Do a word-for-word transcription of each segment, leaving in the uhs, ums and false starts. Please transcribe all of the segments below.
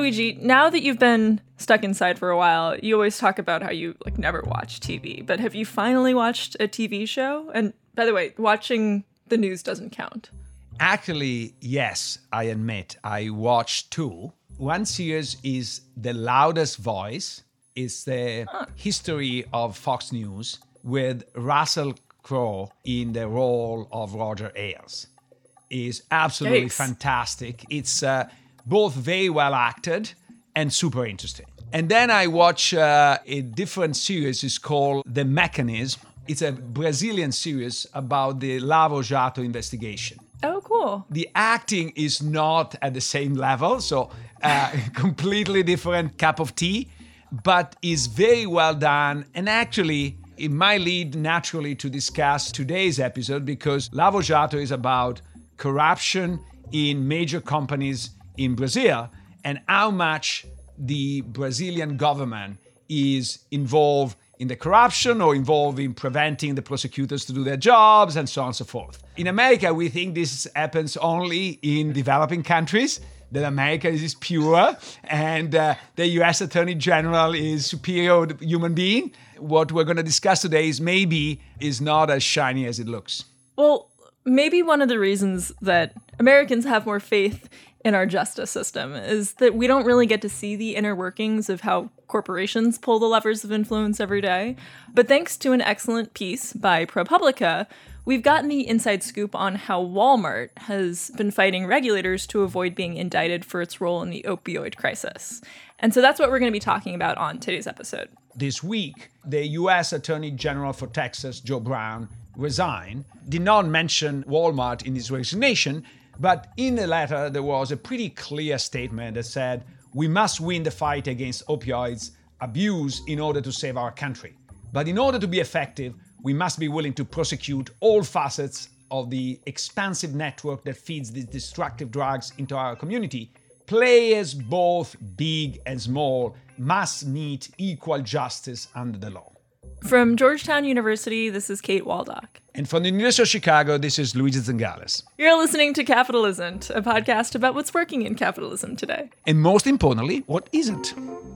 Luigi, now that you've been stuck inside for a while, you always talk about how you like never watch T V, but have you finally watched a T V show? And by the way, watching the news doesn't count. Actually, yes, I admit, I watched two. One series is The Loudest Voice. It's the huh. history of Fox News with Russell Crowe in the role of Roger Ailes. It's absolutely Yikes. fantastic. It's uh, both very well acted and super interesting. And then I watch uh, a different series. It's called The Mechanism. It's a Brazilian series about the Lava Jato investigation. Oh, cool. The acting is not at the same level, so uh, completely different cup of tea, but is very well done. And actually, it might lead naturally to discuss today's episode because Lava Jato is about corruption in major companies in Brazil and how much the Brazilian government is involved in the corruption or involved in preventing the prosecutors to do their jobs and so on and so forth. In America, we think this happens only in developing countries, that America is pure and uh, the U S Attorney General is superior human being. What we're going to discuss today is maybe is not as shiny as it looks. Well, maybe one of the reasons that Americans have more faith in our justice system is that we don't really get to see the inner workings of how corporations pull the levers of influence every day. But thanks to an excellent piece by ProPublica, we've gotten the inside scoop on how Walmart has been fighting regulators to avoid being indicted for its role in the opioid crisis. And so that's what we're going to be talking about on today's episode. This week, the U S Attorney General for Texas, Joe Brown, resigned, did not mention Walmart in his resignation, but in the letter, there was a pretty clear statement that said, we must win the fight against opioids abuse in order to save our country. But in order to be effective, we must be willing to prosecute all facets of the expansive network that feeds these destructive drugs into our community. Players, both big and small, must meet equal justice under the law. From Georgetown University, this is Kate Waldock. And from the University of Chicago, this is Luigi Zingales. You're listening to Capitalism, a podcast about what's working in capitalism today. And most importantly, what isn't.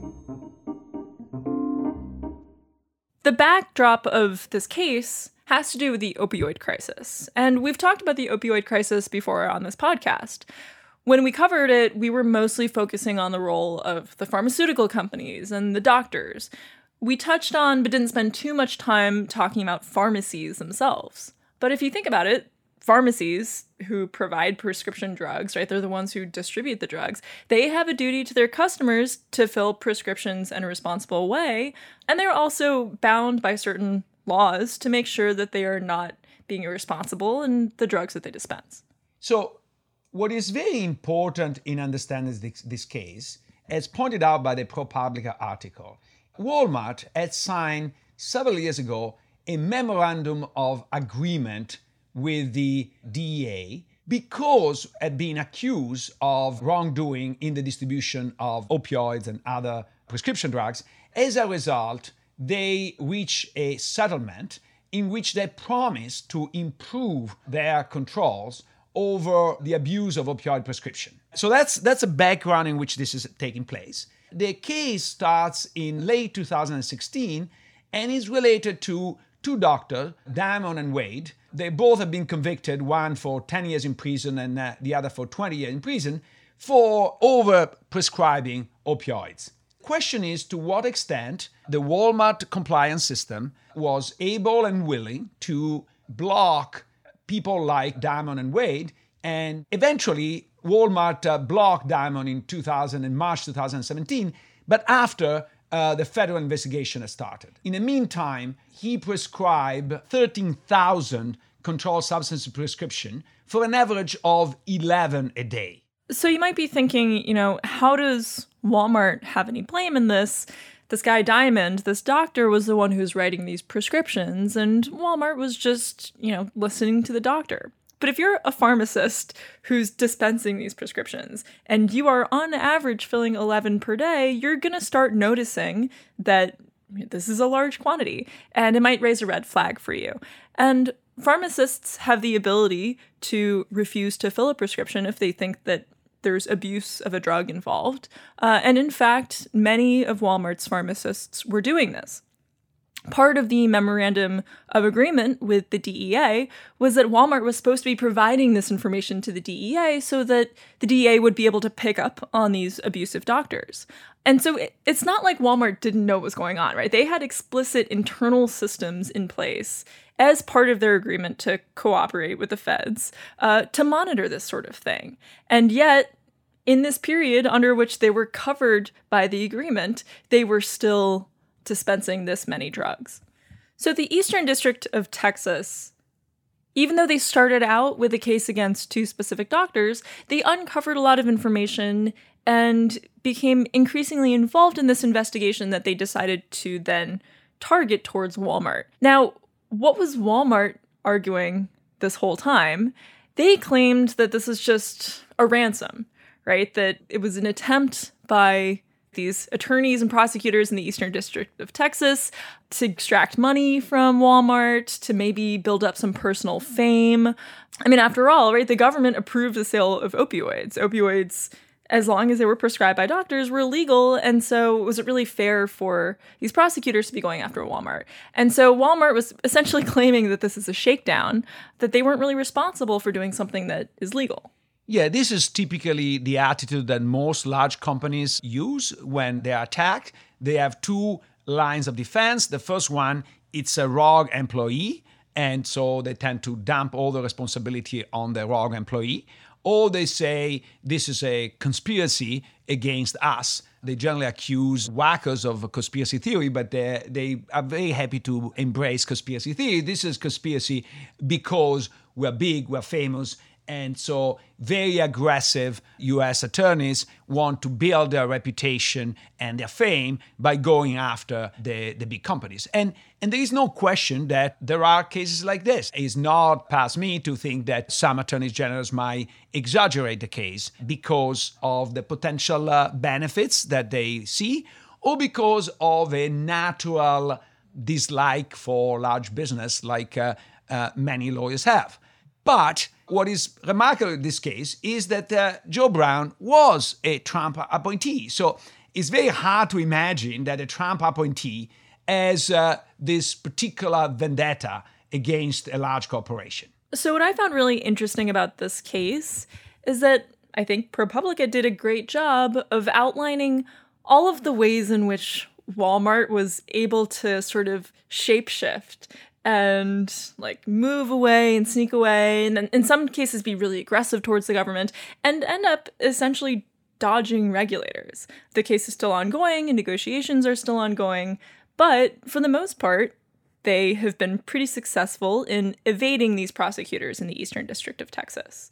The backdrop of this case has to do with the opioid crisis. And we've talked about the opioid crisis before on this podcast. When we covered it, we were mostly focusing on the role of the pharmaceutical companies and the doctors. We touched on, but didn't spend too much time talking about pharmacies themselves. But if you think about it, pharmacies who provide prescription drugs, right, they're the ones who distribute the drugs, they have a duty to their customers to fill prescriptions in a responsible way. And they're also bound by certain laws to make sure that they are not being irresponsible in the drugs that they dispense. So what is very important in understanding this, this case, as pointed out by the ProPublica article, Walmart had signed several years ago a memorandum of agreement with the D E A because it had been accused of wrongdoing in the distribution of opioids and other prescription drugs. As a result, they reached a settlement in which they promised to improve their controls over the abuse of opioid prescription. So that's that's a background in which this is taking place. The case starts in late two thousand sixteen and is related to two doctors, Diamond and Wade. They both have been convicted, one for ten years in prison and uh, the other for twenty years in prison, for over-prescribing opioids. Question is to what extent the Walmart compliance system was able and willing to block people like Diamond and Wade, and eventually Walmart uh, blocked Diamond in two thousand, in March two thousand seventeen, but after uh, the federal investigation has started. In the meantime, he prescribed thirteen thousand controlled substance prescription for an average of eleven a day. So you might be thinking, you know, how does Walmart have any blame in this? This guy Diamond, this doctor, was the one who's writing these prescriptions, and Walmart was just, you know, listening to the doctor. But if you're a pharmacist who's dispensing these prescriptions and you are on average filling eleven per day, you're going to start noticing that this is a large quantity and it might raise a red flag for you. And pharmacists have the ability to refuse to fill a prescription if they think that there's abuse of a drug involved. Uh, and in fact, many of Walmart's pharmacists were doing this. Part of the memorandum of agreement with the D E A was that Walmart was supposed to be providing this information to the D E A so that the D E A would be able to pick up on these abusive doctors. And so it, it's not like Walmart didn't know what was going on, right? They had explicit internal systems in place as part of their agreement to cooperate with the feds uh, to monitor this sort of thing. And yet, in this period under which they were covered by the agreement, they were still dispensing this many drugs. So the Eastern District of Texas, even though they started out with a case against two specific doctors, they uncovered a lot of information and became increasingly involved in this investigation that they decided to then target towards Walmart. Now, what was Walmart arguing this whole time? They claimed that this is just a ransom, right? That it was an attempt by these attorneys and prosecutors in the Eastern District of Texas to extract money from Walmart, to maybe build up some personal fame. I mean, after all, right, the government approved the sale of opioids. Opioids, as long as they were prescribed by doctors, were illegal, and so was it really fair for these prosecutors to be going after Walmart? And so Walmart was essentially claiming that this is a shakedown, that they weren't really responsible for doing something that is legal. Yeah, this is typically the attitude that most large companies use when they are attacked. They have two lines of defense. The first one, it's a rogue employee, and so they tend to dump all the responsibility on the rogue employee. Or they say this is a conspiracy against us. They generally accuse whackers of a conspiracy theory, but they they are very happy to embrace conspiracy theory. This is conspiracy because we're big, we're famous, and so very aggressive U S attorneys want to build their reputation and their fame by going after the, the big companies. And, and there is no question that there are cases like this. It's not past me to think that some attorneys generals might exaggerate the case because of the potential uh, benefits that they see or because of a natural dislike for large business like uh, uh, many lawyers have. But what is remarkable in this case is that uh, Joe Brown was a Trump appointee. So it's very hard to imagine that a Trump appointee has uh, this particular vendetta against a large corporation. So what I found really interesting about this case is that I think ProPublica did a great job of outlining all of the ways in which Walmart was able to sort of shapeshift and like move away and sneak away, and then in some cases be really aggressive towards the government and end up essentially dodging regulators. The case is still ongoing and negotiations are still ongoing, but for the most part, they have been pretty successful in evading these prosecutors in the Eastern District of Texas.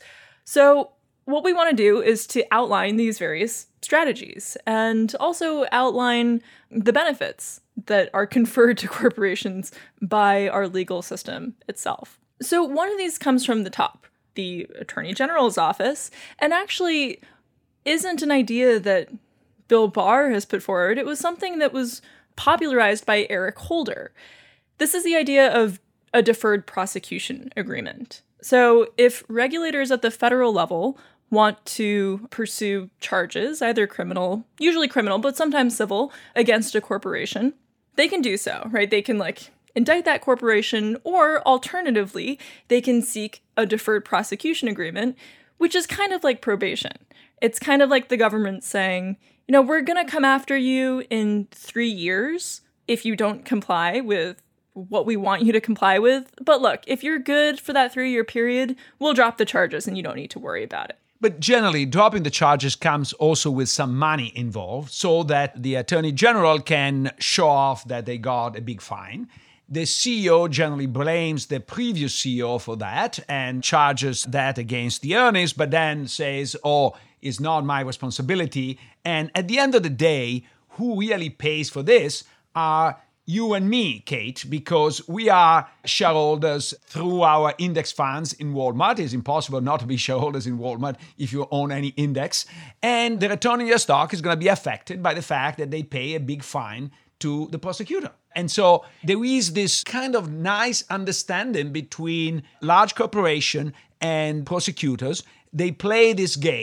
So what we want to do is to outline these various strategies and also outline the benefits that are conferred to corporations by our legal system itself. So one of these comes from the top, the Attorney General's office, and actually isn't an idea that Bill Barr has put forward. It was something that was popularized by Eric Holder. This is the idea of a deferred prosecution agreement. So if regulators at the federal level want to pursue charges, either criminal, usually criminal, but sometimes civil, against a corporation, they can do so, right? They can like indict that corporation, or alternatively, they can seek a deferred prosecution agreement, which is kind of like probation. It's kind of like the government saying, you know, we're going to come after you in three years if you don't comply with what we want you to comply with. But look, if you're good for that three-year period, we'll drop the charges and you don't need to worry about it. But generally, dropping the charges comes also with some money involved so that the Attorney General can show off that they got a big fine. The C E O generally blames the previous C E O for that and charges that against the earnings, but then says, oh, it's not my responsibility. And at the end of the day, who really pays for this are you and me, Kate, because we are shareholders through our index funds in Walmart. It's impossible not to be shareholders in Walmart if you own any index. And the return on your stock is going to be affected by the fact that they pay a big fine to the prosecutor. And so there is this kind of nice understanding between large corporation and prosecutors. They play this game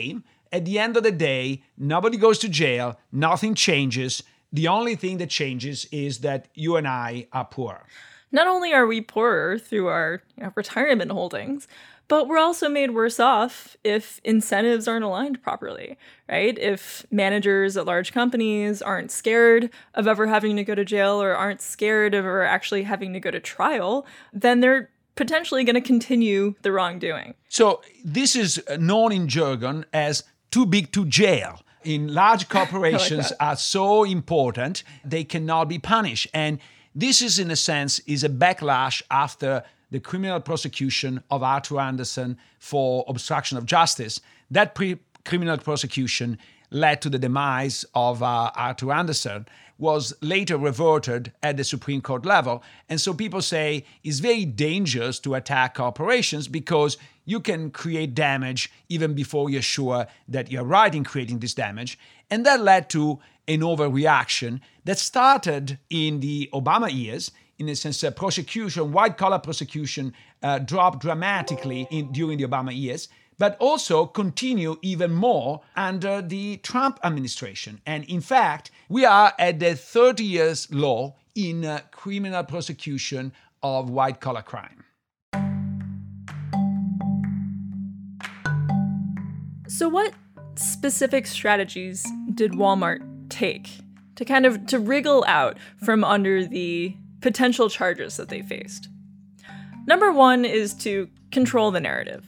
At the end of the day, nobody goes to jail, nothing changes. The only thing that changes is that you and I are poor. Not only are we poorer through our you know, retirement holdings, but we're also made worse off if incentives aren't aligned properly, right? If managers at large companies aren't scared of ever having to go to jail or aren't scared of ever actually having to go to trial, then they're potentially going to continue the wrongdoing. So this is known in jargon as too big to jail. In large corporations like are so important, they cannot be punished. And this is, in a sense, is a backlash after the criminal prosecution of Arthur Andersen for obstruction of justice. That pre- criminal prosecution led to the demise of uh, Arthur Andersen, was later reverted at the Supreme Court level. And so people say it's very dangerous to attack corporations because you can create damage even before you're sure that you're right in creating this damage. And that led to an overreaction that started in the Obama years. In a sense, uh, prosecution, white-collar prosecution uh, dropped dramatically in, during the Obama years, but also continue even more under the Trump administration. And in fact, we are at the thirty years low in uh, criminal prosecution of white-collar crime. So what specific strategies did Walmart take to kind of to wriggle out from under the potential charges that they faced? Number one is to control the narrative.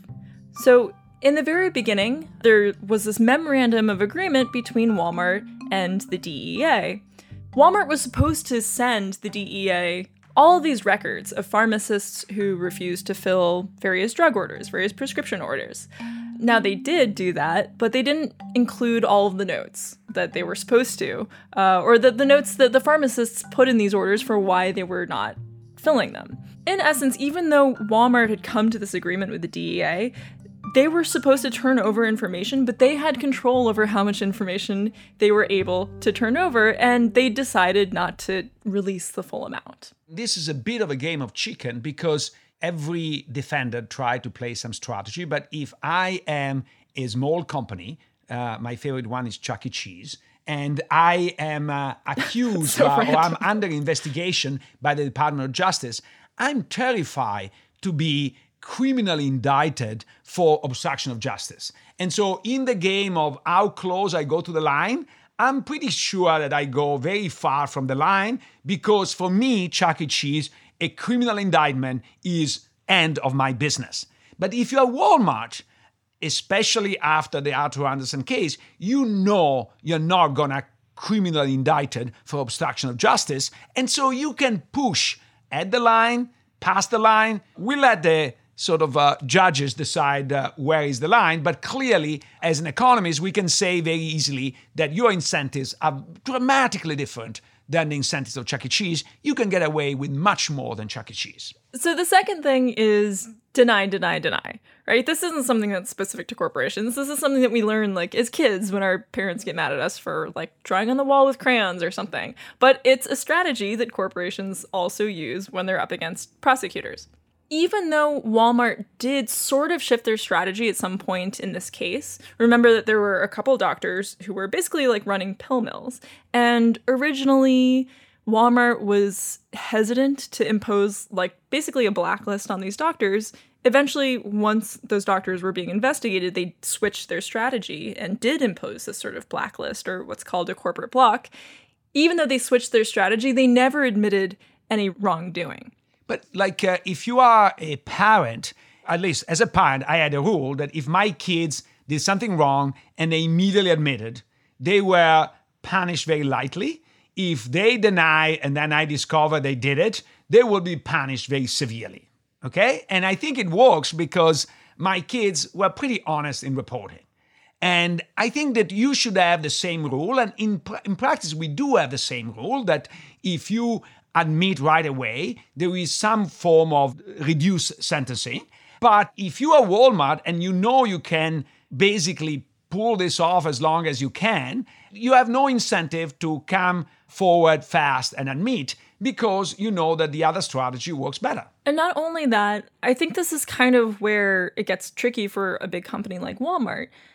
So in the very beginning, there was this memorandum of agreement between Walmart and the D E A. Walmart was supposed to send the D E A all of these records of pharmacists who refused to fill various drug orders, various prescription orders. Now, they did do that, but they didn't include all of the notes that they were supposed to, uh, or the, the notes that the pharmacists put in these orders for why they were not filling them. In essence, even though Walmart had come to this agreement with the D E A, they were supposed to turn over information, but they had control over how much information they were able to turn over, and they decided not to release the full amount. This is a bit of a game of chicken because every defendant tried to play some strategy, but if I am a small company, uh, my favorite one is Chuck E. Cheese, and I am uh, accused so uh, or I'm under investigation by the Department of Justice, I'm terrified to be criminally indicted for obstruction of justice. And so in the game of how close I go to the line, I'm pretty sure that I go very far from the line because for me, Chuck E. Cheese, a criminal indictment is end of my business. But if you're Walmart, especially after the Arthur Andersen case, you know you're not gonna criminally indicted for obstruction of justice. And so you can push at the line, past the line. We let the sort of uh, judges decide uh, where is the line. But clearly, as an economist, we can say very easily that your incentives are dramatically different than the incentives of Chuck E. Cheese. You can get away with much more than Chuck E. Cheese. So the second thing is deny, deny, deny, right? This isn't something that's specific to corporations. This is something that we learn like as kids when our parents get mad at us for like drawing on the wall with crayons or something. But it's a strategy that corporations also use when they're up against prosecutors. Even though Walmart did sort of shift their strategy at some point in this case, remember that there were a couple doctors who were basically like running pill mills. And originally, Walmart was hesitant to impose like basically a blacklist on these doctors. Eventually, once those doctors were being investigated, they switched their strategy and did impose this sort of blacklist or what's called a corporate block. Even though they switched their strategy, they never admitted any wrongdoing. But like uh, if you are a parent, at least as a parent, I had a rule that if my kids did something wrong and they immediately admitted, they were punished very lightly. If they deny and then I discover they did it, they will be punished very severely. Okay? And I think it works because my kids were pretty honest in reporting. And I think that you should have the same rule. And in, in practice, we do have the same rule that if you admit right away, there is some form of reduced sentencing. But if you are Walmart and you know you can basically pull this off as long as you can, you have no incentive to come forward fast and admit because you know that the other strategy works better. And not only that, I think this is kind of where it gets tricky for a big company like Walmart.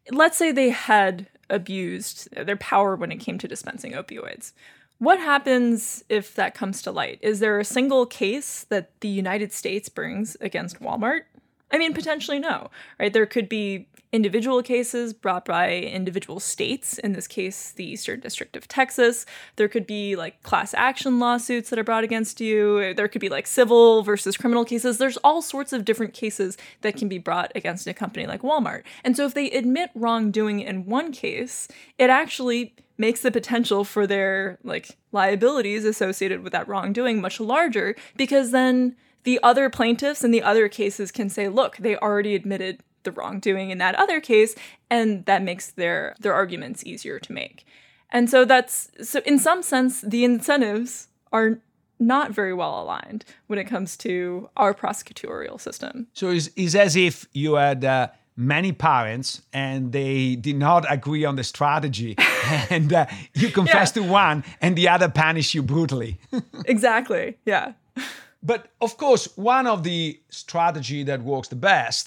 let's say they had abused their power when it came to dispensing opioids. What happens if that comes to light? Is there a single case that the United States brings against Walmart? I mean, potentially no, right? There could be individual cases brought by individual states, in this case, the Eastern District of Texas. There could be like class action lawsuits that are brought against you. There could be like civil versus criminal cases. There's all sorts of different cases that can be brought against a company like Walmart. And so if they admit wrongdoing in one case, it actually makes the potential for their like liabilities associated with that wrongdoing much larger, because then the other plaintiffs in the other cases can say, look, they already admitted the wrongdoing in that other case, and that makes their their arguments easier to make. And so that's so in some sense the incentives are not very well aligned when it comes to our prosecutorial system. So it's, it's as if you had uh, many parents and they did not agree on the strategy and uh, you confess yeah. to one and the other punish you brutally. Exactly, yeah. But of course, one of the strategy that works the best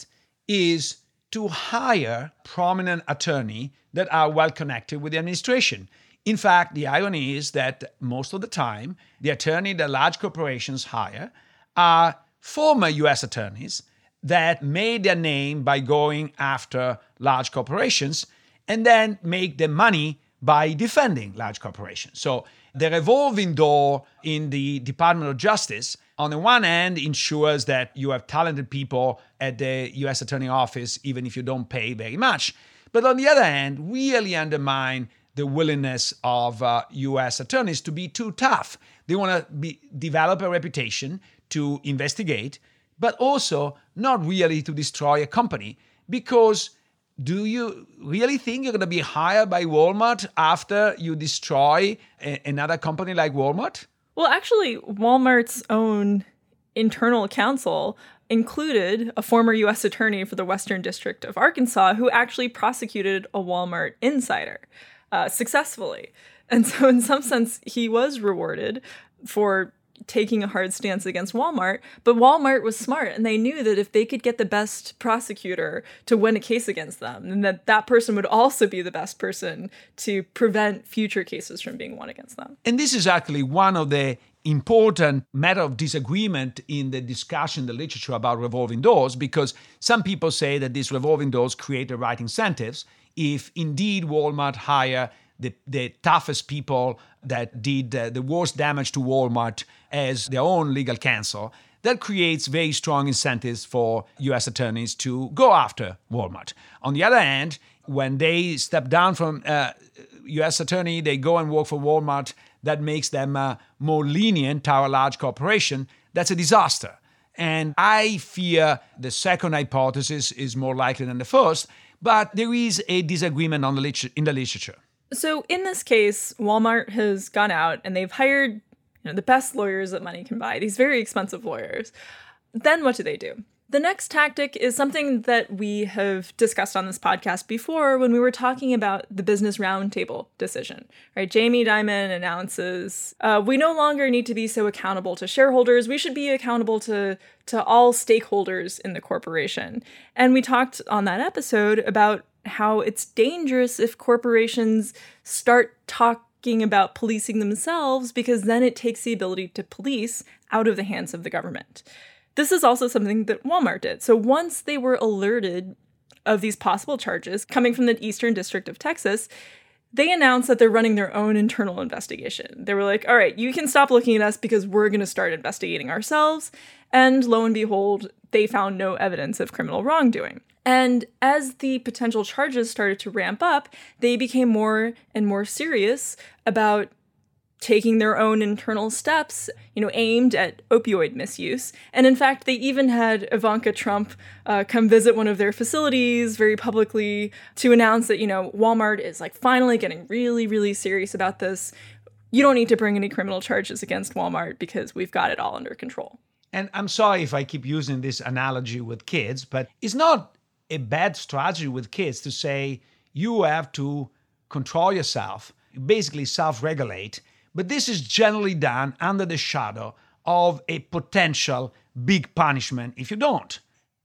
is to hire prominent attorneys that are well connected with the administration. In fact, the irony is that most of the time, the attorney that large corporations hire are former U S attorneys that made their name by going after large corporations and then make their money by defending large corporations. So the revolving door in the Department of Justice, on the one hand, ensures that you have talented people at the U S Attorney Office, even if you don't pay very much. But on the other hand, really undermine the willingness of uh, U S attorneys to be too tough. They want to be develop a reputation to investigate, but also not really to destroy a company. Because do you really think you're going to be hired by Walmart after you destroy a- another company like Walmart? Well, actually, Walmart's own internal counsel included a former U S attorney for the Western District of Arkansas who actually prosecuted a Walmart insider uh, successfully. And so in some sense, he was rewarded for taking a hard stance against Walmart, but Walmart was smart and they knew that if they could get the best prosecutor to win a case against them, then that that person would also be the best person to prevent future cases from being won against them. And this is actually one of the important matter of disagreement in the discussion, the literature about revolving doors, because some people say that these revolving doors create the right incentives if indeed Walmart hire the, the toughest people that did uh, the worst damage to Walmart as their own legal counsel. That creates very strong incentives for U S attorneys to go after Walmart. On the other hand, when they step down from uh, U S attorney, they go and work for Walmart, that makes them uh, more lenient to our large corporation. That's a disaster. And I fear the second hypothesis is more likely than the first, but there is a disagreement on the liter- in the literature. So in this case, Walmart has gone out and they've hired you know, the best lawyers that money can buy, these very expensive lawyers. Then what do they do? The next tactic is something that we have discussed on this podcast before when we were talking about the Business Roundtable decision, right? Jamie Dimon announces, uh, we no longer need to be so accountable to shareholders. We should be accountable to, to all stakeholders in the corporation. And we talked on that episode about how it's dangerous if corporations start talking about policing themselves, because then it takes the ability to police out of the hands of the government. This is also something that Walmart did. So once they were alerted of these possible charges coming from the Eastern District of Texas, they announced that they're running their own internal investigation. They were like, all right, you can stop looking at us because we're going to start investigating ourselves. And lo and behold, they found no evidence of criminal wrongdoing. And as the potential charges started to ramp up, they became more and more serious about taking their own internal steps, you know, aimed at opioid misuse. And in fact, they even had Ivanka Trump uh, come visit one of their facilities very publicly to announce that, you know, Walmart is like finally getting really, really serious about this. You don't need to bring any criminal charges against Walmart because we've got it all under control. And I'm sorry if I keep using this analogy with kids, but it's not a bad strategy with kids to say you have to control yourself, basically self-regulate. But this is generally done under the shadow of a potential big punishment if you don't.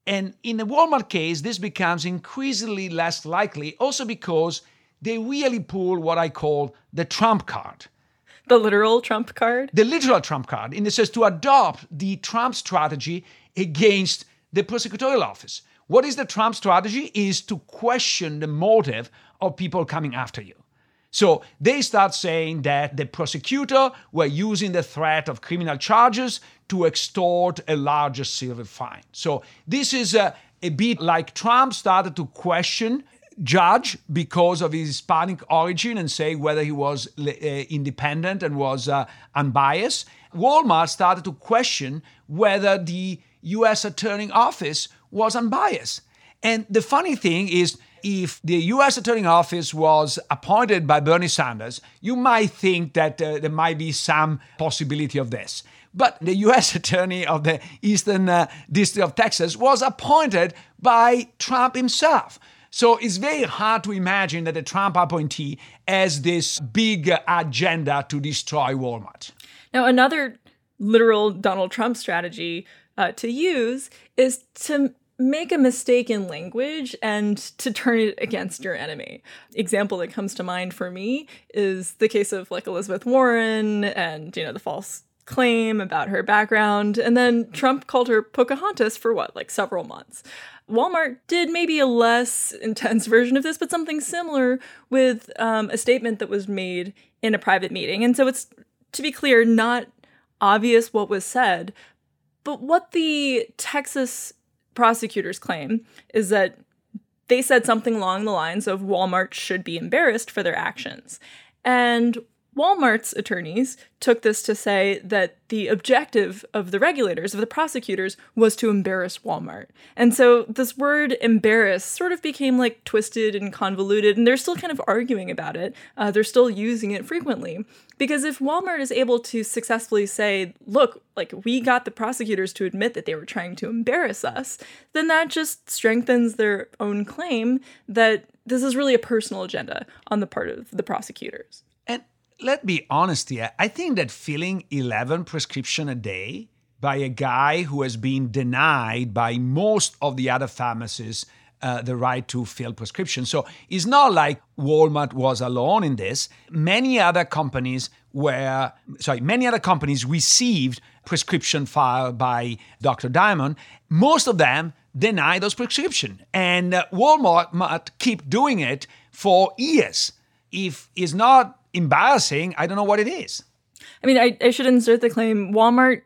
And in the Walmart case, this becomes increasingly less likely, also because they really pull what I call the Trump card. The literal Trump card? The literal Trump card, in the sense to adopt the Trump strategy against the prosecutorial office. What is the Trump strategy? Is to question the motive of people coming after you. So they start saying that the prosecutor were using the threat of criminal charges to extort a larger civil fine. So this is a, a bit like Trump started to question judge because of his Hispanic origin and say whether he was uh, independent and was uh, unbiased. Walmart started to question whether the U S Attorney Office was unbiased. And the funny thing is, if the U S Attorney Office was appointed by Bernie Sanders, you might think that uh, there might be some possibility of this. But the U S Attorney of the Eastern uh, District of Texas was appointed by Trump himself. So it's very hard to imagine that the Trump appointee has this big agenda to destroy Walmart. Now, another literal Donald Trump strategy uh, to use is to make a mistake in language and to turn it against your enemy. Example that comes to mind for me is the case of like Elizabeth Warren and, you know, the false claim about her background. And then Trump called her Pocahontas for what, like several months. Walmart did maybe a less intense version of this, but something similar with um, a statement that was made in a private meeting. And so it's, to be clear, not obvious what was said, but what the Texas prosecutors claim is that they said something along the lines of Walmart should be embarrassed for their actions. And Walmart's attorneys took this to say that the objective of the regulators, of the prosecutors, was to embarrass Walmart. And so this word embarrass sort of became like twisted and convoluted, and they're still kind of arguing about it. Uh, they're still using it frequently. Because if Walmart is able to successfully say, look, like we got the prosecutors to admit that they were trying to embarrass us, then that just strengthens their own claim that this is really a personal agenda on the part of the prosecutors. And let's be honest here, I think that filling eleven prescriptions a day by a guy who has been denied by most of the other pharmacies uh, the right to fill prescriptions. So it's not like Walmart was alone in this. Many other companies were, sorry, many other companies received prescription filed by Doctor Diamond. Most of them deny those prescriptions. And uh, Walmart might keep doing it for years. If it's not embarrassing, I don't know what it is. I mean, I, I should insert the claim. Walmart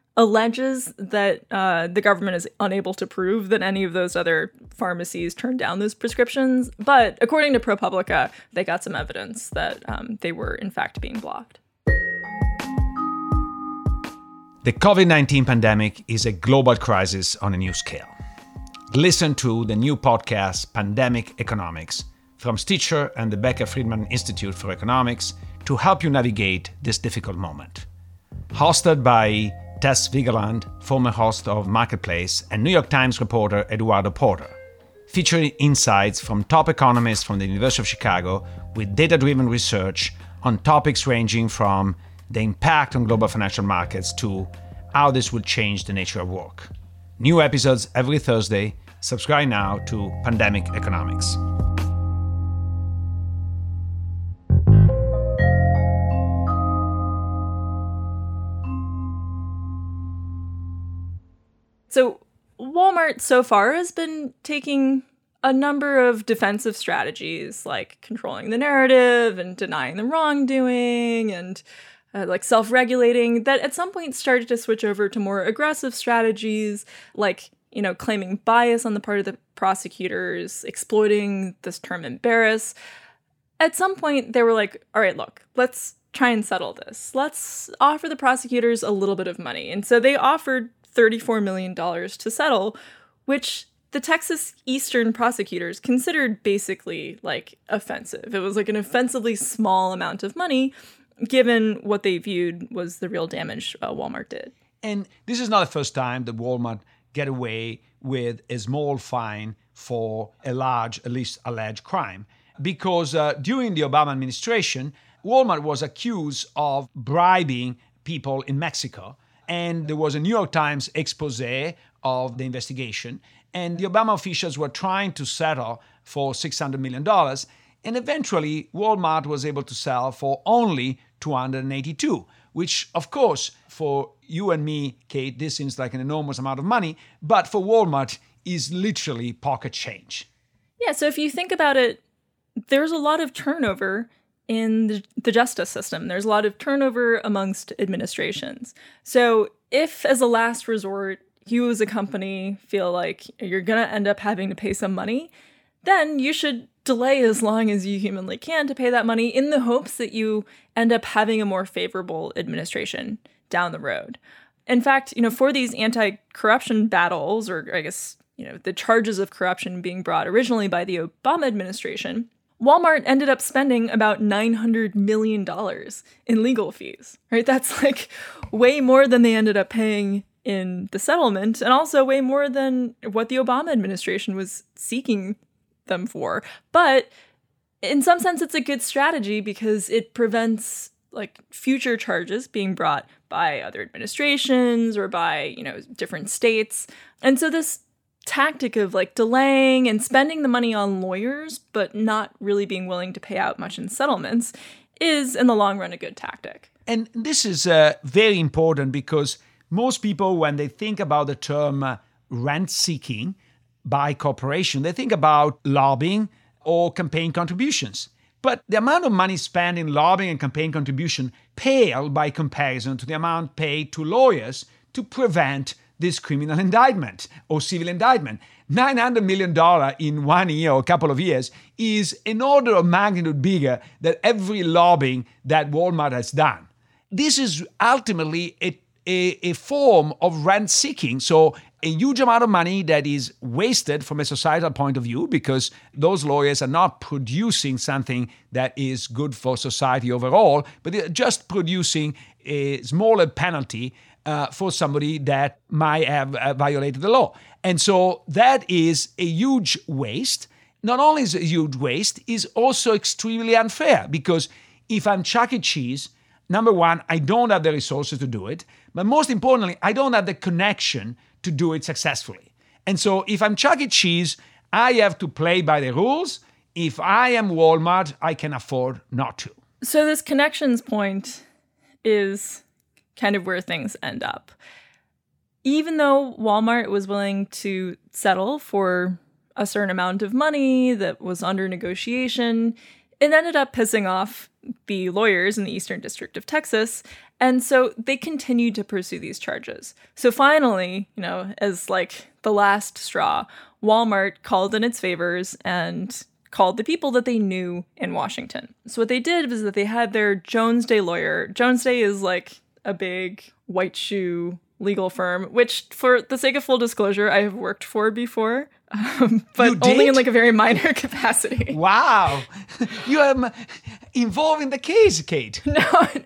alleges that uh, the government is unable to prove that any of those other pharmacies turned down those prescriptions. But according to ProPublica, they got some evidence that um, they were, in fact, being blocked. The covid nineteen pandemic is a global crisis on a new scale. Listen to the new podcast, Pandemic Economics, from Stitcher and the Becker Friedman Institute for Economics to help you navigate this difficult moment. Hosted by Tess Vigeland, former host of Marketplace, and New York Times reporter Eduardo Porter, featuring insights from top economists from the University of Chicago with data-driven research on topics ranging from the impact on global financial markets to how this will change the nature of work. New episodes every Thursday. Subscribe now to Pandemic Economics. So Walmart so far has been taking a number of defensive strategies, like controlling the narrative and denying the wrongdoing and uh, like self-regulating, that at some point started to switch over to more aggressive strategies, like, you know, claiming bias on the part of the prosecutors, exploiting this term embarrass. At some point, they were like, all right, look, let's try and settle this. Let's offer the prosecutors a little bit of money. And so they offered thirty-four million dollars to settle, which the Texas Eastern prosecutors considered basically like offensive. It was like an offensively small amount of money, given what they viewed was the real damage uh, Walmart did. And this is not the first time that Walmart get away with a small fine for a large, at least alleged crime. Because uh, during the Obama administration, Walmart was accused of bribing people in Mexico. And there was a New York Times expose of the investigation. And the Obama officials were trying to settle for six hundred million dollars. And eventually, Walmart was able to sell for only two hundred eighty-two, which, of course, for you and me, Kate, this seems like an enormous amount of money, but for Walmart is literally pocket change. Yeah, so if you think about it, there's a lot of turnover in the, the justice system. There's a lot of turnover amongst administrations. So if, as a last resort, you as a company feel like you're going to end up having to pay some money, then you should delay as long as you humanly can to pay that money in the hopes that you end up having a more favorable administration down the road. In fact, you know, for these anti-corruption battles, or I guess, you know, the charges of corruption being brought originally by the Obama administration, Walmart ended up spending about nine hundred million dollars in legal fees, right? That's like way more than they ended up paying in the settlement, and also way more than what the Obama administration was seeking them for. But in some sense, it's a good strategy because it prevents like future charges being brought by other administrations or by, you know, different states. And so this tactic of like delaying and spending the money on lawyers, but not really being willing to pay out much in settlements, is in the long run a good tactic. And this is uh, very important because most people, when they think about the term uh, rent seeking by corporation, they think about lobbying or campaign contributions. But the amount of money spent in lobbying and campaign contribution pale by comparison to the amount paid to lawyers to prevent this criminal indictment or civil indictment. nine hundred million dollars in one year or a couple of years is an order of magnitude bigger than every lobbying that Walmart has done. This is ultimately a, a, a form of rent seeking. So a huge amount of money that is wasted from a societal point of view because those lawyers are not producing something that is good for society overall, but they're just producing a smaller penalty Uh, for somebody that might have uh, violated the law. And so that is a huge waste. Not only is it a huge waste, is also extremely unfair because if I'm Chuck E. Cheese, number one, I don't have the resources to do it, but most importantly, I don't have the connection to do it successfully. And so if I'm Chuck E. Cheese, I have to play by the rules. If I am Walmart, I can afford not to. So this connections point is kind of where things end up. Even though Walmart was willing to settle for a certain amount of money that was under negotiation, it ended up pissing off the lawyers in the Eastern District of Texas, and so they continued to pursue these charges. So finally, you know, as like the last straw, Walmart called in its favors and called the people that they knew in Washington. So what they did was that they had their Jones Day lawyer. Jones Day is like a big white shoe legal firm, which, for the sake of full disclosure, I have worked for before, um, but only in like a very minor capacity. Wow. You are involved in the case, Kate. No,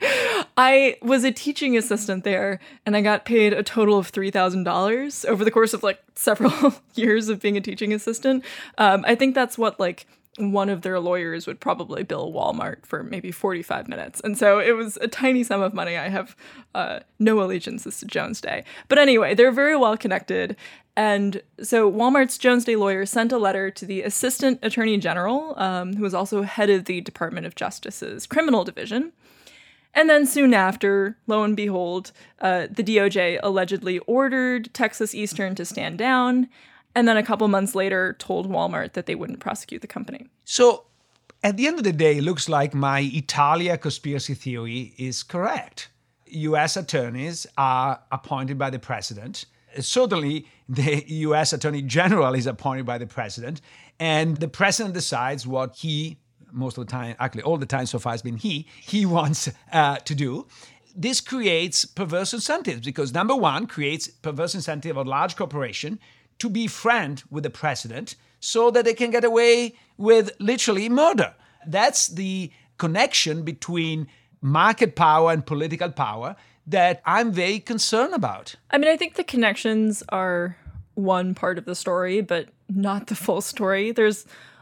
I was a teaching assistant there, and I got paid a total of three thousand dollars over the course of like several years of being a teaching assistant. Um, I think that's what like one of their lawyers would probably bill Walmart for maybe forty-five minutes. And so it was a tiny sum of money. I have uh, no allegiances to Jones Day. But anyway, they're very well connected. And so Walmart's Jones Day lawyer sent a letter to the Assistant Attorney General, um, who was also head of the Department of Justice's Criminal Division. And then soon after, lo and behold, uh, the D O J allegedly ordered Texas Eastern to stand down, and then a couple months later told Walmart that they wouldn't prosecute the company. So at the end of the day, it looks like my Italia conspiracy theory is correct. U S attorneys are appointed by the president. Certainly, the U S Attorney General is appointed by the president, and the president decides what he, most of the time, actually all the time so far has been he, he wants uh, to do. This creates perverse incentives because, number one, creates perverse incentive of large corporation to be friend with the president so that they can get away with literally murder. That's the connection between market power and political power that I'm very concerned about. I mean, I think the connections are one part of the story, but not the full story. There's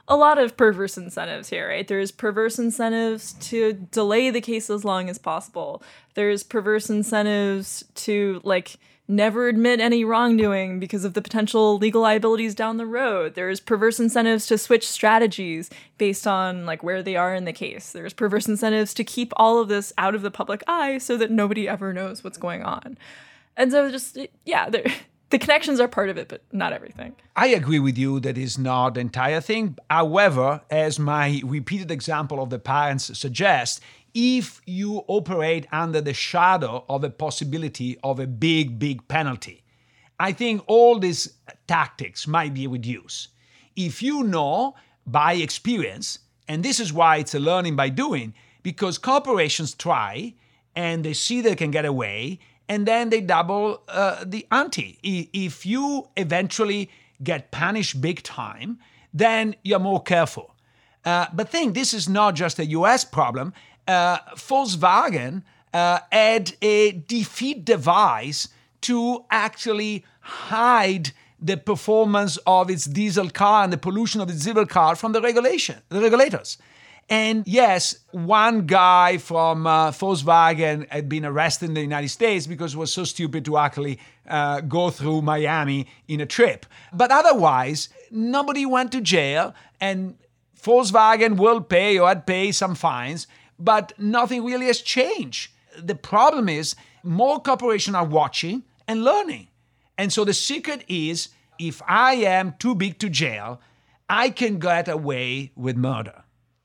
a lot of perverse incentives here, right? There's perverse incentives to delay the case as long as possible. There's perverse incentives to, like, never admit any wrongdoing because of the potential legal liabilities down the road. There's perverse incentives to switch strategies based on, like, where they are in the case. There's perverse incentives to keep all of this out of the public eye so that nobody ever knows what's going on. And so just, yeah, the connections are part of it, but not everything. I agree with you that is not the entire thing. However, as my repeated example of the parents suggests, if you operate under the shadow of a possibility of a big, big penalty, I think all these tactics might be reduced. If you know by experience, and this is why it's a learning by doing, because corporations try and they see they can get away, and then they double uh, the ante. If you eventually get punished big time, then you're more careful. Uh, but think, this is not just a U S problem. Uh, Volkswagen uh, had a defeat device to actually hide the performance of its diesel car and the pollution of its diesel car from the regulation, the regulators. And yes, one guy from uh, Volkswagen had been arrested in the United States because he was so stupid to actually uh, go through Miami in a trip. But otherwise, nobody went to jail, and Volkswagen will pay or had paid some fines, but nothing really has changed. The problem is more corporations are watching and learning. And so the secret is, if I am too big to jail, I can get away with murder.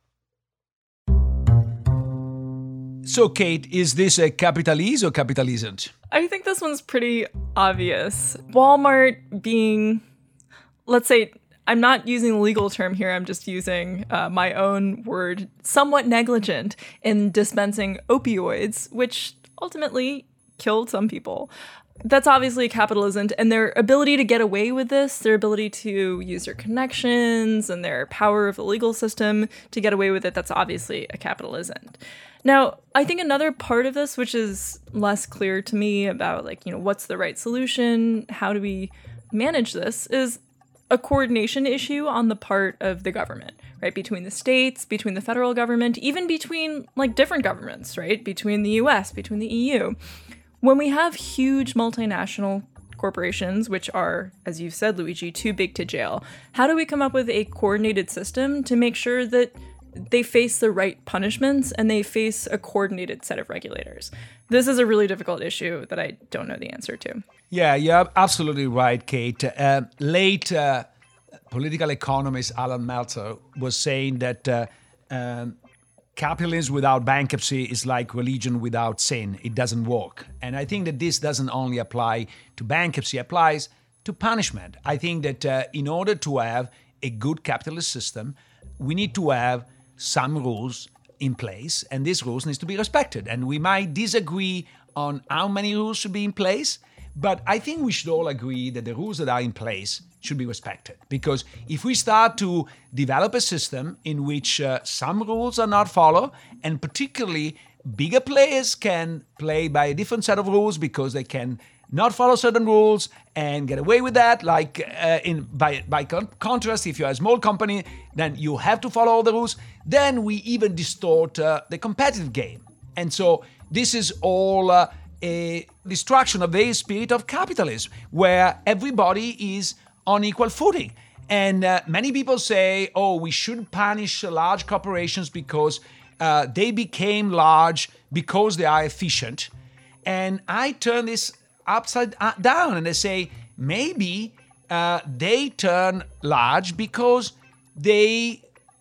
So, Kate, is this a capital is or capital isn't? I think this one's pretty obvious. Walmart being, let's say, I'm not using the legal term here, I'm just using uh, my own word, somewhat negligent in dispensing opioids, which ultimately killed some people. That's obviously capitalism, and their ability to get away with this, their ability to use their connections and their power of the legal system to get away with it, that's obviously a capitalism. Now, I think another part of this, which is less clear to me about, like, you know, what's the right solution, how do we manage this, is a coordination issue on the part of the government, right? Between the states, between the federal government, even between, like, different governments, right? Between the U S, between the E U. When we have huge multinational corporations, which are, as you've said, Luigi, too big to jail, how do we come up with a coordinated system to make sure that they face the right punishments and they face a coordinated set of regulators? This is a really difficult issue that I don't know the answer to. Yeah, you're absolutely right, Kate. Uh, late uh, political economist Alan Meltzer was saying that uh, um, capitalism without bankruptcy is like religion without sin. It doesn't work. And I think that this doesn't only apply to bankruptcy, it applies to punishment. I think that uh, in order to have a good capitalist system, we need to have some rules in place, and these rules need to be respected. And we might disagree on how many rules should be in place, but I think we should all agree that the rules that are in place should be respected. Because if we start to develop a system in which uh, some rules are not followed, and particularly bigger players can play by a different set of rules because they can not follow certain rules and get away with that, like uh, in by by con- contrast, if you're a small company, then you have to follow all the rules, then we even distort uh, the competitive game. And so this is all uh, a destruction of the spirit of capitalism, where everybody is on equal footing. And uh, many people say, oh, we should punish large corporations because uh, they became large because they are efficient. And I turn this upside down and they say, maybe uh, they turn large because they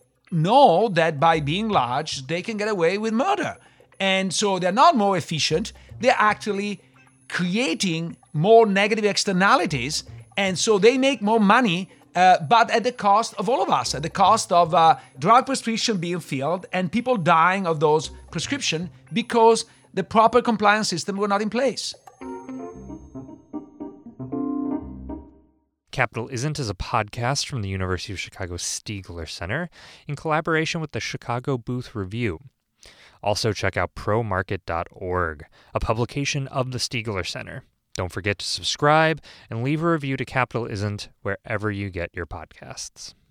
know that by being large, they can get away with murder. And so they're not more efficient, they're actually creating more negative externalities. And so they make more money, uh, but at the cost of all of us, at the cost of uh, drug prescription being filled and people dying of those prescriptions because the proper compliance system were not in place. Capital Isn't is a podcast from the University of Chicago Stiegler Center in collaboration with the Chicago Booth Review. Also check out pro market dot org, a publication of the Stiegler Center. Don't forget to subscribe and leave a review to Capital Isn't wherever you get your podcasts.